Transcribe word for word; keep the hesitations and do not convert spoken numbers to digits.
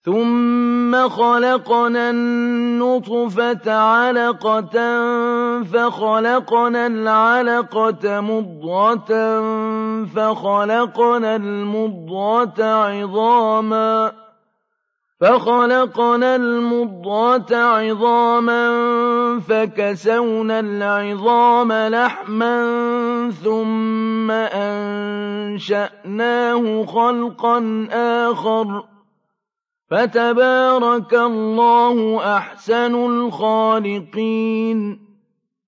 ثُمَّ خَلَقْنَا النُّطْفَةَ عَلَقَةً فَخَلَقْنَا الْعَلَقَةَ مُضْغَةً فَخَلَقْنَا الْمُضْغَةَ عِظَامًا فَخَلَقْنَا الْمُضْغَةَ عِظَامًا فَكَسَوْنَا الْعِظَامَ لَحْمًا ثُمَّ أَنشَأْنَاهُ خَلْقًا آخَرَ ۚ فَتَبَارَكَ اللَّهُ أَحْسَنُ الْخَالِقِينَ